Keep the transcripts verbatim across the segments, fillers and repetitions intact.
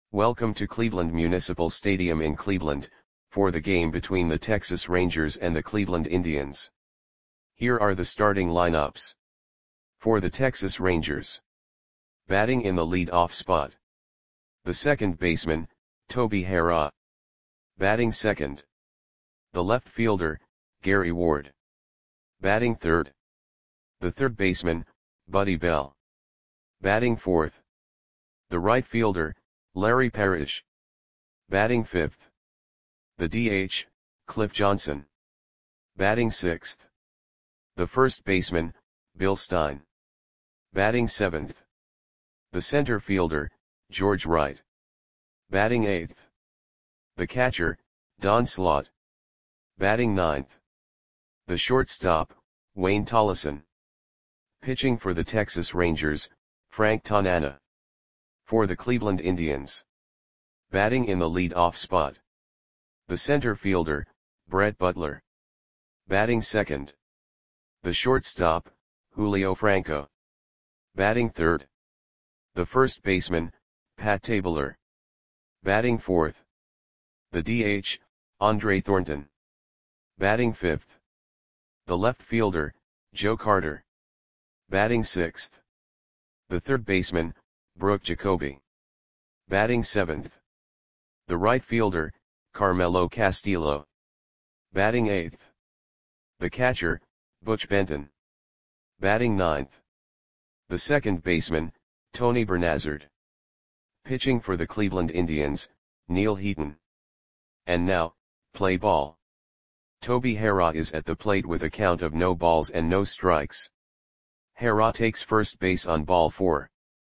Welcome to Cleveland Municipal Stadium in Cleveland, for the game between the Texas Rangers and the Cleveland Indians. Here are the starting lineups. For the Texas Rangers. Batting in the lead-off spot. The second baseman, Toby Harrah. Batting second. The left fielder, Gary Ward. Batting third. The third baseman, Buddy Bell. Batting fourth. The right fielder, Larry Parrish. Batting fifth. The D H, Cliff Johnson. Batting sixth. The first baseman, Bill Stein. Batting seventh. The center fielder, George Wright. Batting eighth. The catcher, Don Slaught. Batting ninth. The shortstop, Wayne Tollison. Pitching for the Texas Rangers, Frank Tanana. For the Cleveland Indians. Batting in the lead-off spot. The center fielder, Brett Butler. Batting second. The shortstop, Julio Franco. Batting third. The first baseman, Pat Tabler. Batting fourth. The D H, Andre Thornton. Batting fifth. The left fielder, Joe Carter. Batting sixth. The third baseman, Brooke Jacoby. Batting seventh. The right fielder, Carmelo Castillo. Batting eighth. The catcher, Butch Benton. Batting ninth. The second baseman, Tony Bernazard. Pitching for the Cleveland Indians, Neil Heaton. And now, play ball. Toby Harrah is at the plate with a count of no balls and no strikes. Harrah takes first base on ball four.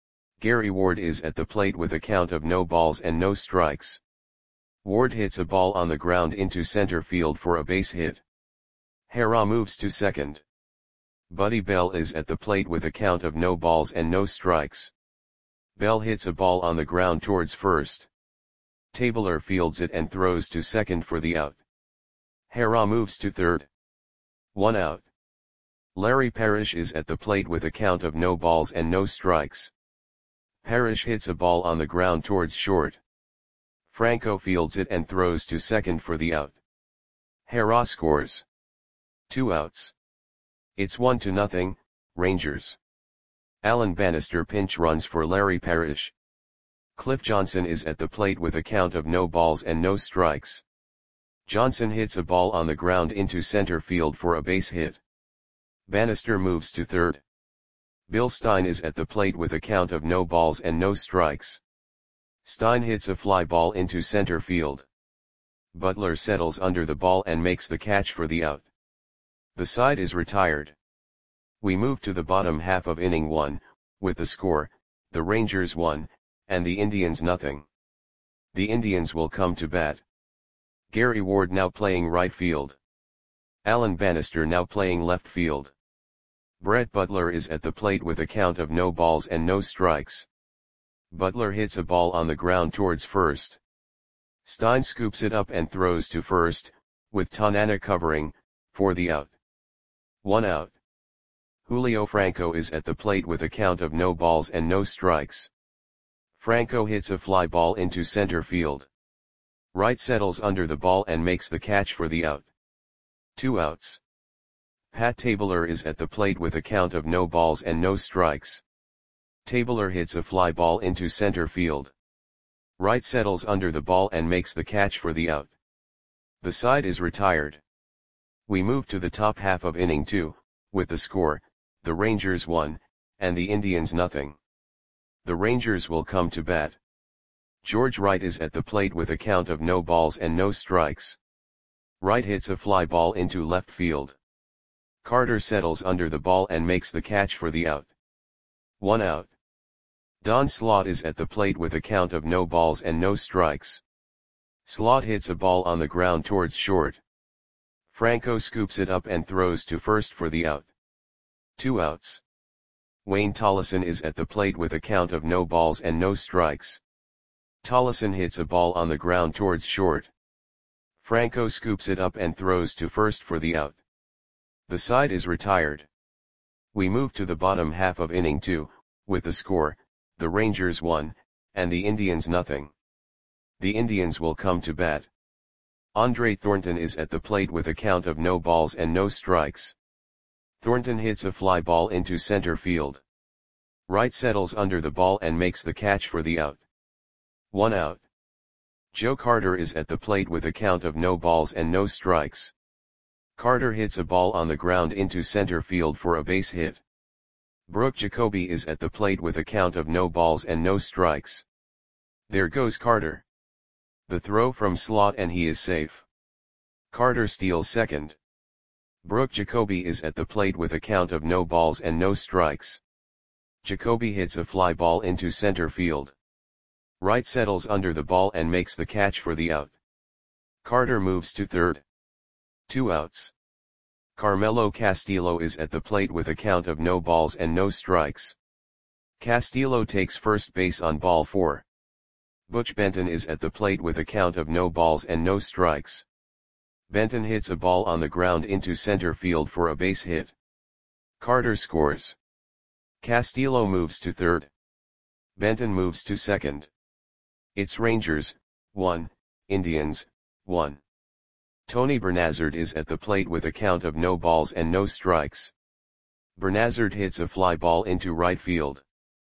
Gary Ward is at the plate with a count of no balls and no strikes. Ward hits a ball on the ground into center field for a base hit. Harrah moves to second. Buddy Bell is at the plate with a count of no balls and no strikes. Bell hits a ball on the ground towards first. Tabler fields it and throws to second for the out. Harrah moves to third. One out. Larry Parrish is at the plate with a count of no balls and no strikes. Parrish hits a ball on the ground towards short. Franco fields it and throws to second for the out. Harrah scores. Two outs. It's one to nothing, Rangers. Alan Bannister pinch runs for Larry Parrish. Cliff Johnson is at the plate with a count of no balls and no strikes. Johnson hits a ball on the ground into center field for a base hit. Bannister moves to third. Bill Stein is at the plate with a count of no balls and no strikes. Stein hits a fly ball into center field. Butler settles under the ball and makes the catch for the out. The side is retired. We move to the bottom half of inning one, with the score, the Rangers one, and the Indians nothing. The Indians will come to bat. Gary Ward now playing right field. Alan Bannister now playing left field. Brett Butler is at the plate with a count of no balls and no strikes. Butler hits a ball on the ground towards first. Stein scoops it up and throws to first, with Tanana covering, for the out. One out. Julio Franco is at the plate with a count of no balls and no strikes. Franco hits a fly ball into center field. Wright settles under the ball and makes the catch for the out. Two outs. Pat Tabler is at the plate with a count of no balls and no strikes. Tabler hits a fly ball into center field. Wright settles under the ball and makes the catch for the out. The side is retired. We move to the top half of inning two, with the score, the Rangers one, and the Indians nothing. The Rangers will come to bat. George Wright is at the plate with a count of no balls and no strikes. Wright hits a fly ball into left field. Carter settles under the ball and makes the catch for the out. One out. Don Slaught is at the plate with a count of no balls and no strikes. Slaught hits a ball on the ground towards short. Franco scoops it up and throws to first for the out. Two outs. Wayne Tollison is at the plate with a count of no balls and no strikes. Tollison hits a ball on the ground towards short. Franco scoops it up and throws to first for the out. The side is retired. We move to the bottom half of inning two, with the score, the Rangers one, and the Indians nothing. The Indians will come to bat. Andre Thornton is at the plate with a count of no balls and no strikes. Thornton hits a fly ball into center field. Wright settles under the ball and makes the catch for the out. One out. Joe Carter is at the plate with a count of no balls and no strikes. Carter hits a ball on the ground into center field for a base hit. Brooke Jacoby is at the plate with a count of no balls and no strikes. There goes Carter. The throw from slot and he is safe. Carter steals second. Brooke Jacoby is at the plate with a count of no balls and no strikes. Jacoby hits a fly ball into center field. Wright settles under the ball and makes the catch for the out. Carter moves to third. Two outs. Carmelo Castillo is at the plate with a count of no balls and no strikes. Castillo takes first base on ball four. Butch Benton is at the plate with a count of no balls and no strikes. Benton hits a ball on the ground into center field for a base hit. Carter scores. Castillo moves to third. Benton moves to second. It's Rangers, one, Indians, one. Tony Bernazard is at the plate with a count of no balls and no strikes. Bernazard hits a fly ball into right field.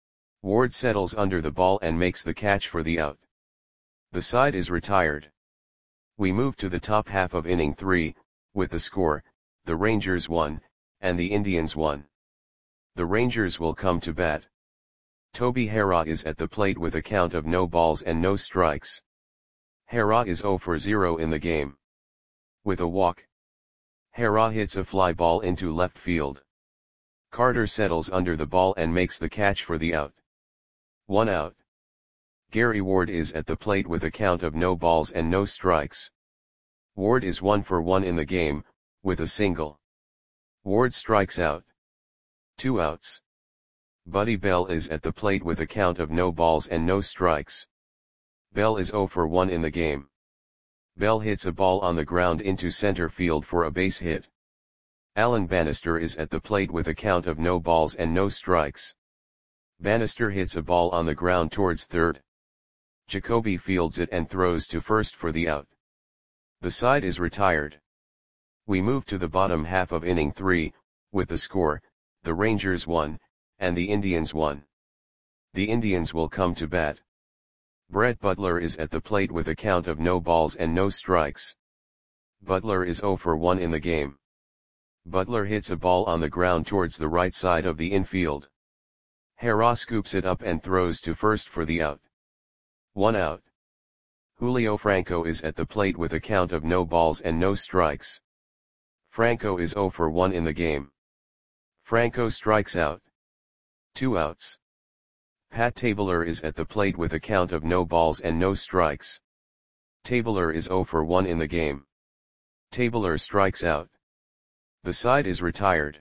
Ward settles under the ball and makes the catch for the out. The side is retired. We move to the top half of inning three, with the score, the Rangers won, and the Indians won. The Rangers will come to bat. Toby Harrah is at the plate with a count of no balls and no strikes. Harrah is zero for zero in the game. With a walk, Harrah hits a fly ball into left field. Carter settles under the ball and makes the catch for the out. One out. Gary Ward is at the plate with a count of no balls and no strikes. Ward is one for one in the game, with a single. Ward strikes out. Two outs. Buddy Bell is at the plate with a count of no balls and no strikes. Bell is zero for one in the game. Bell hits a ball on the ground into center field for a base hit. Alan Bannister is at the plate with a count of no balls and no strikes. Bannister hits a ball on the ground towards third. Jacoby fields it and throws to first for the out. The side is retired. We move to the bottom half of inning three, with the score, the Rangers won, and the Indians won. The Indians will come to bat. Brett Butler is at the plate with a count of no balls and no strikes. Butler is zero for one in the game. Butler hits a ball on the ground towards the right side of the infield. Harrah scoops it up and throws to first for the out. One out. Julio Franco is at the plate with a count of no balls and no strikes. Franco is zero for one in the game. Franco strikes out. Two outs. Pat Tabler is at the plate with a count of no balls and no strikes. Tabler is zero for one in the game. Tabler strikes out. The side is retired.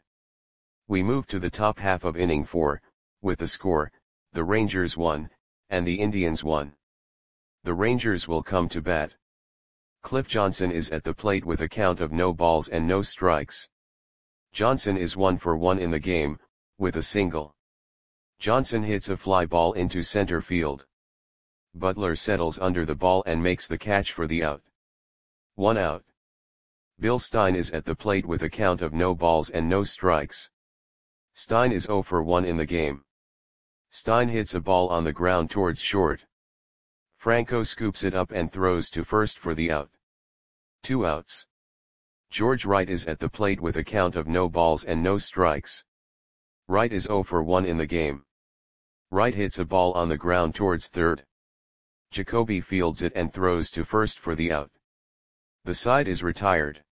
We move to the top half of inning four, with the score, the Rangers won, and the Indians won. The Rangers will come to bat. Cliff Johnson is at the plate with a count of no balls and no strikes. Johnson is one for one in the game, with a single. Johnson hits a fly ball into center field. Butler settles under the ball and makes the catch for the out. One out. Bill Stein is at the plate with a count of no balls and no strikes. Stein is zero for one in the game. Stein hits a ball on the ground towards short. Franco scoops it up and throws to first for the out. Two outs. George Wright is at the plate with a count of no balls and no strikes. Wright is zero for one in the game. Wright hits a ball on the ground towards third. Jacoby fields it and throws to first for the out. The side is retired.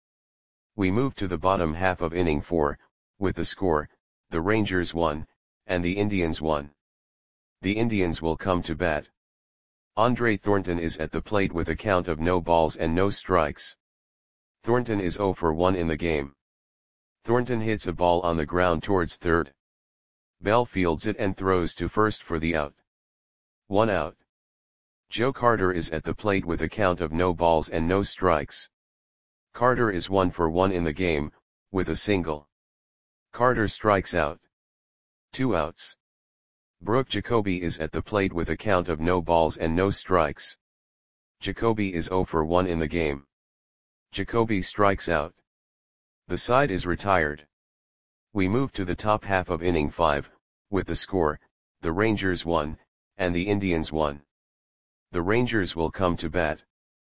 We move to the bottom half of inning four, with the score, the Rangers won, and the Indians won. The Indians will come to bat. Andre Thornton is at the plate with a count of no balls and no strikes. Thornton is zero for one in the game. Thornton hits a ball on the ground towards third. Bell fields it and throws to first for the out. One out. Joe Carter is at the plate with a count of no balls and no strikes. Carter is one for one in the game, with a single. Carter strikes out. Two outs. Brooke Jacoby is at the plate with a count of no balls and no strikes. Jacoby is zero for one in the game. Jacoby strikes out. The side is retired. We move to the top half of inning five, with the score, the Rangers won, and the Indians won. The Rangers will come to bat.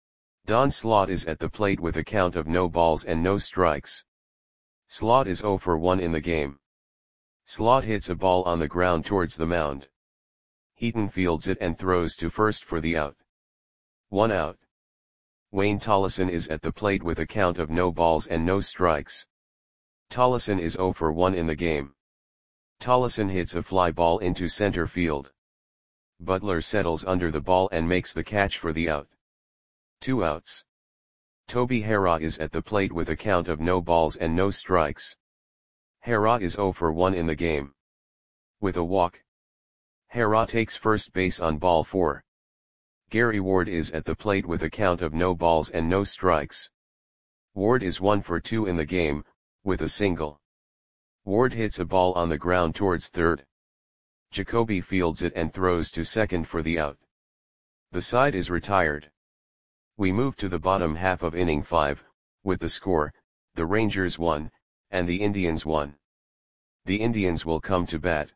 Don Slaught is at the plate with a count of no balls and no strikes. Slaught is zero for one in the game. Slaught hits a ball on the ground towards the mound. Heaton fields it and throws to first for the out. One out. Wayne Tollison is at the plate with a count of no balls and no strikes. Tollison is zero for one in the game. Tollison hits a fly ball into center field. Butler settles under the ball and makes the catch for the out. Two outs. Toby Harrah is at the plate with a count of no balls and no strikes. Harrah is zero for one in the game. With a walk. Harrah takes first base on ball four. Gary Ward is at the plate with a count of no balls and no strikes. Ward is one for two in the game, with a single. Ward hits a ball on the ground towards third. Jacoby fields it and throws to second for the out. The side is retired. We move to the bottom half of inning five, with the score, the Rangers won, and the Indians won. The Indians will come to bat.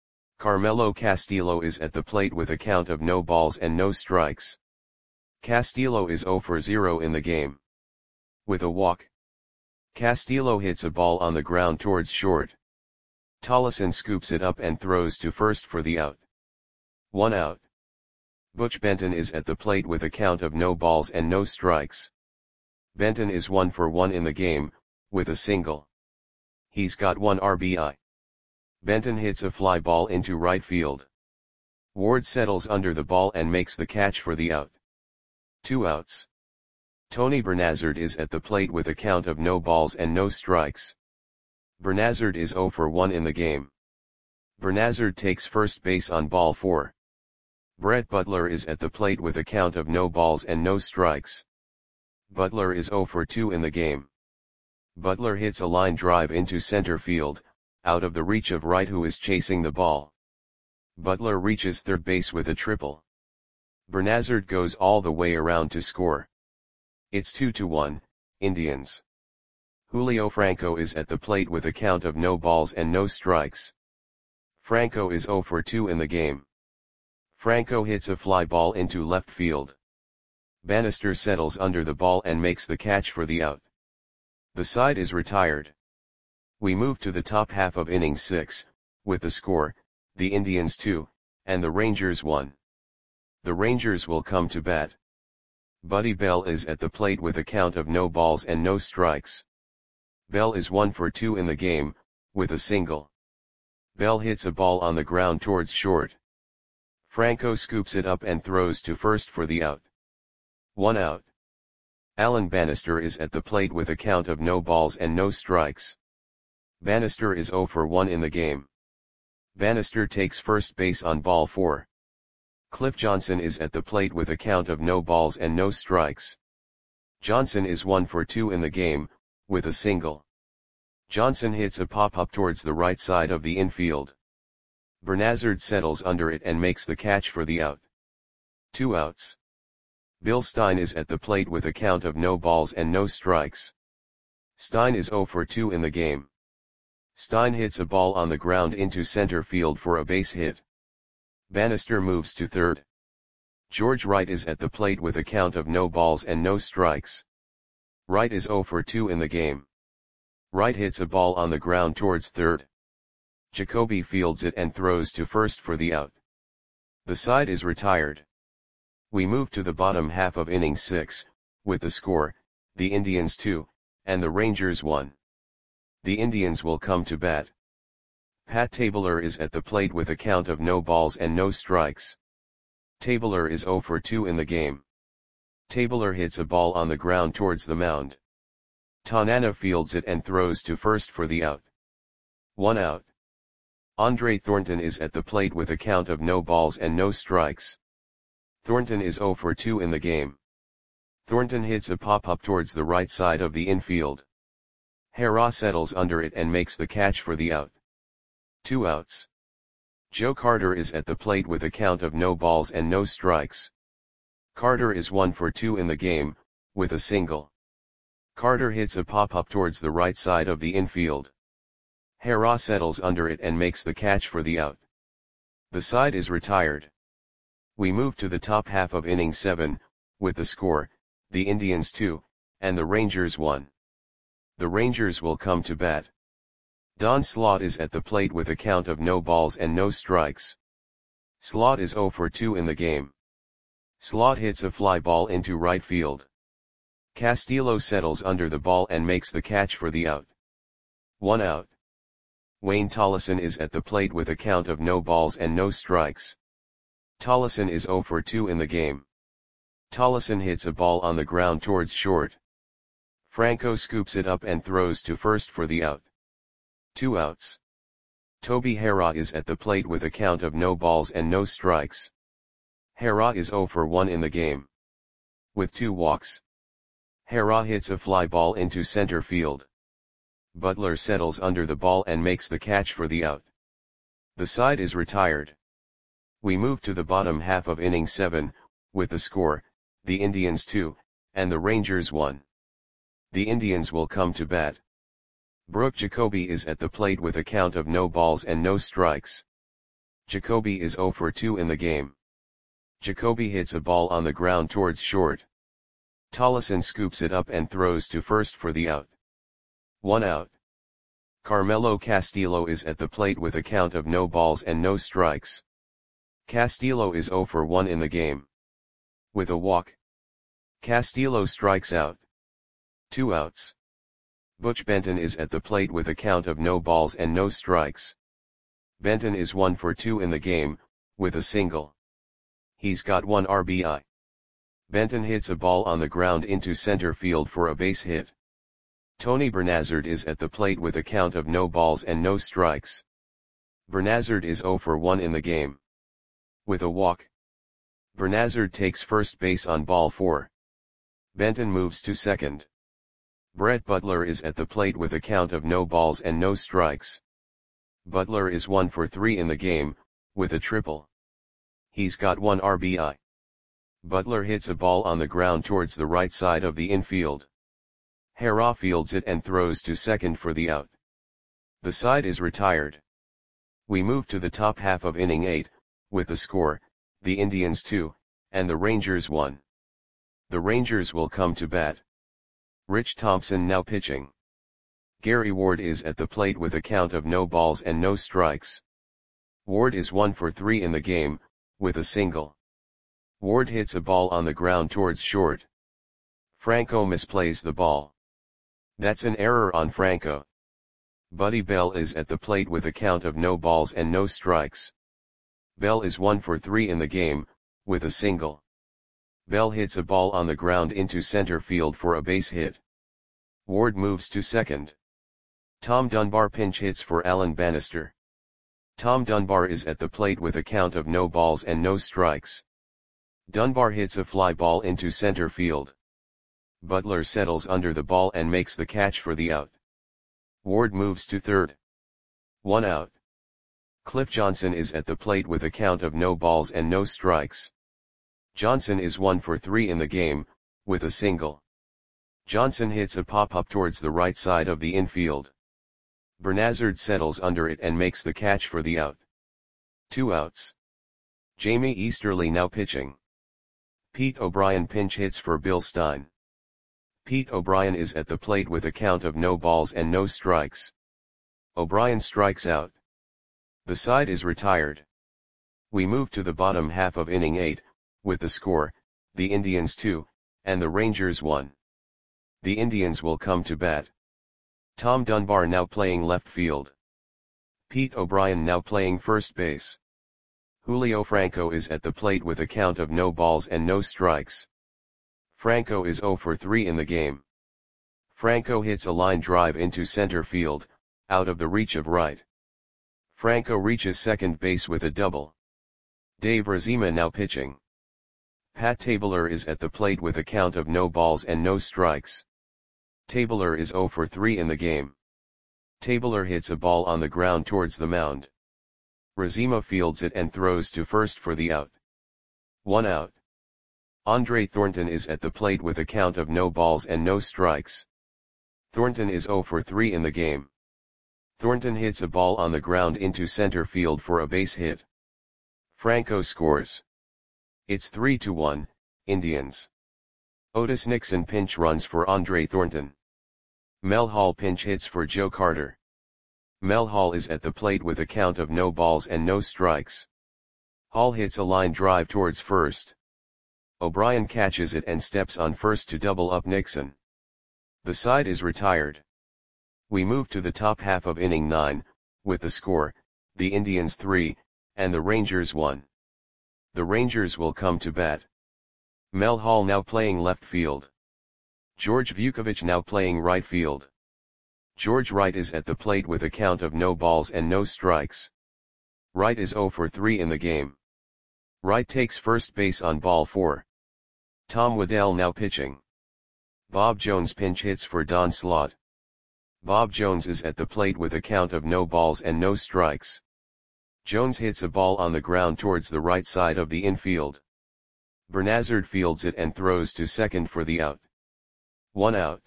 Carmelo Castillo is at the plate with a count of no balls and no strikes. Castillo is zero for zero in the game. With a walk. Castillo hits a ball on the ground towards short. Tollison scoops it up and throws to first for the out. One out. Butch Benton is at the plate with a count of no balls and no strikes. Benton is one for one in the game, with a single. He's got one R B I. Benton hits a fly ball into right field. Ward settles under the ball and makes the catch for the out. Two outs. Tony Bernazard is at the plate with a count of no balls and no strikes. Bernazard is zero for one in the game. Bernazard takes first base on ball four. Brett Butler is at the plate with a count of no balls and no strikes. Butler is zero for two in the game. Butler hits a line drive into center field, out of the reach of Wright, who is chasing the ball. Butler reaches third base with a triple. Bernazard goes all the way around to score. It's two to one, Indians. Julio Franco is at the plate with a count of no balls and no strikes. Franco is zero for two in the game. Franco hits a fly ball into left field. Bannister settles under the ball and makes the catch for the out. The side is retired. We move to the top half of inning six, with the score, the Indians two, and the Rangers one. The Rangers will come to bat. Buddy Bell is at the plate with a count of no balls and no strikes. Bell is one for two in the game, with a single. Bell hits a ball on the ground towards short. Franco scoops it up and throws to first for the out. One out. Alan Bannister is at the plate with a count of no balls and no strikes. Bannister is zero for one in the game. Bannister takes first base on ball four. Cliff Johnson is at the plate with a count of no balls and no strikes. Johnson is one for two in the game, with a single. Johnson hits a pop-up towards the right side of the infield. Bernazard settles under it and makes the catch for the out. Two outs. Bill Stein is at the plate with a count of no balls and no strikes. Stein is zero for two in the game. Stein hits a ball on the ground into center field for a base hit. Bannister moves to third. George Wright is at the plate with a count of no balls and no strikes. Wright is zero for two in the game. Wright hits a ball on the ground towards third. Jacoby fields it and throws to first for the out. The side is retired. We move to the bottom half of inning six, with the score, the Indians two, and the Rangers one. The Indians will come to bat. Pat Tabler is at the plate with a count of no balls and no strikes. Tabler is zero for two in the game. Tabler hits a ball on the ground towards the mound. Tanana fields it and throws to first for the out. One out. Andre Thornton is at the plate with a count of no balls and no strikes. Thornton is zero for two in the game. Thornton hits a pop-up towards the right side of the infield. Harrah settles under it and makes the catch for the out. Two outs. Joe Carter is at the plate with a count of no balls and no strikes. Carter is one for two in the game, with a single. Carter hits a pop-up towards the right side of the infield. Hera settles under it and makes the catch for the out. The side is retired. We move to the top half of inning seven, with the score, the Indians two, and the Rangers one. The Rangers will come to bat. Don Slaught is at the plate with a count of no balls and no strikes. Slaught is zero for two in the game. Slaught hits a fly ball into right field. Castillo settles under the ball and makes the catch for the out. One out. Wayne Tolleson is at the plate with a count of no balls and no strikes. Tolleson is zero for two in the game. Tolleson hits a ball on the ground towards short. Franco scoops it up and throws to first for the out. Two outs. Toby Hera is at the plate with a count of no balls and no strikes. Hera is zero for one in the game. With two walks. Hera hits a fly ball into center field. Butler settles under the ball and makes the catch for the out. The side is retired. We move to the bottom half of inning seven, with the score, the Indians two, and the Rangers one. The Indians will come to bat. Brooke Jacoby is at the plate with a count of no balls and no strikes. Jacoby is zero for two in the game. Jacoby hits a ball on the ground towards short. Tolleson scoops it up and throws to first for the out. One out. Carmelo Castillo is at the plate with a count of no balls and no strikes. Castillo is zero for one in the game. With a walk. Castillo strikes out. Two outs. Butch Benton is at the plate with a count of no balls and no strikes. Benton is one for two in the game, with a single. He's got one R B I. Benton hits a ball on the ground into center field for a base hit. Tony Bernazard is at the plate with a count of no balls and no strikes. Bernazard is zero for one in the game. With a walk. Bernazard takes first base on ball four. Benton moves to second. Brett Butler is at the plate with a count of no balls and no strikes. Butler is one for three in the game, with a triple. He's got one R B I. Butler hits a ball on the ground towards the right side of the infield. Hera fields it and throws to second for the out. The side is retired. We move to the top half of inning eight, with the score, the Indians two, and the Rangers one. The Rangers will come to bat. Rich Thompson now pitching. Gary Ward is at the plate with a count of no balls and no strikes. Ward is one for three in the game, with a single. Ward hits a ball on the ground towards short. Franco misplays the ball. That's an error on Franco. Buddy Bell is at the plate with a count of no balls and no strikes. Bell is one for three in the game, with a single. Bell hits a ball on the ground into center field for a base hit. Ward moves to second. Tom Dunbar pinch hits for Alan Bannister. Tom Dunbar is at the plate with a count of no balls and no strikes. Dunbar hits a fly ball into center field. Butler settles under the ball and makes the catch for the out. Ward moves to third. One out. Cliff Johnson is at the plate with a count of no balls and no strikes. Johnson is one for three in the game, with a single. Johnson hits a pop-up towards the right side of the infield. Bernazard settles under it and makes the catch for the out. Two outs. Jamie Easterly now pitching. Pete O'Brien pinch hits for Bill Stein. Pete O'Brien is at the plate with a count of no balls and no strikes. O'Brien strikes out. The side is retired. We move to the bottom half of inning eight, with the score, the Indians two, and the Rangers one. The Indians will come to bat. Tom Dunbar now playing left field. Pete O'Brien now playing first base. Julio Franco is at the plate with a count of no balls and no strikes. Franco is zero for three in the game. Franco hits a line drive into center field, out of the reach of right. Franco reaches second base with a double. Dave Razima now pitching. Pat Tabler is at the plate with a count of no balls and no strikes. Tabler is zero for three in the game. Tabler hits a ball on the ground towards the mound. Razima fields it and throws to first for the out. One out. Andre Thornton is at the plate with a count of no balls and no strikes. Thornton is zero for three in the game. Thornton hits a ball on the ground into center field for a base hit. Franco scores. It's three to one, Indians. Otis Nixon pinch runs for Andre Thornton. Mel Hall pinch hits for Joe Carter. Mel Hall is at the plate with a count of no balls and no strikes. Hall hits a line drive towards first. O'Brien catches it and steps on first to double up Nixon. The side is retired. We move to the top half of inning nine, with the score, the Indians three, and the Rangers one. The Rangers will come to bat. Mel Hall now playing left field. George Vukovich now playing right field. George Wright is at the plate with a count of no balls and no strikes. Wright is zero for three in the game. Wright takes first base on ball four. Tom Waddell now pitching. Bob Jones pinch hits for Don Slaught. Bob Jones is at the plate with a count of no balls and no strikes. Jones hits a ball on the ground towards the right side of the infield. Bernazard fields it and throws to second for the out. One out.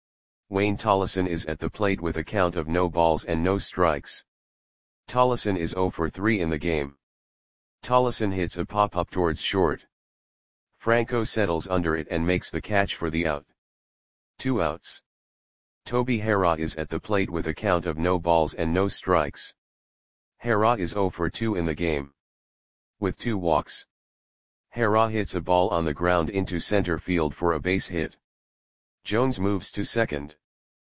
Wayne Tollison is at the plate with a count of no balls and no strikes. Tollison is zero for three in the game. Tollison hits a pop-up towards short. Franco settles under it and makes the catch for the out. Two outs. Toby Harrah is at the plate with a count of no balls and no strikes. Harrah is zero for two in the game. With two walks. Harrah hits a ball on the ground into center field for a base hit. Jones moves to second.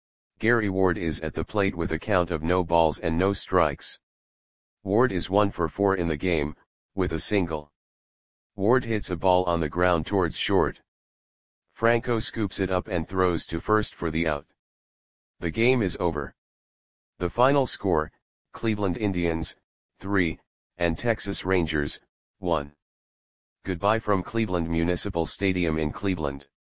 Gary Ward is at the plate with a count of no balls and no strikes. Ward is one for four in the game, with a single. Ward hits a ball on the ground towards short. Franco scoops it up and throws to first for the out. The game is over. The final score, Cleveland Indians, three, and Texas Rangers, one. Goodbye from Cleveland Municipal Stadium in Cleveland.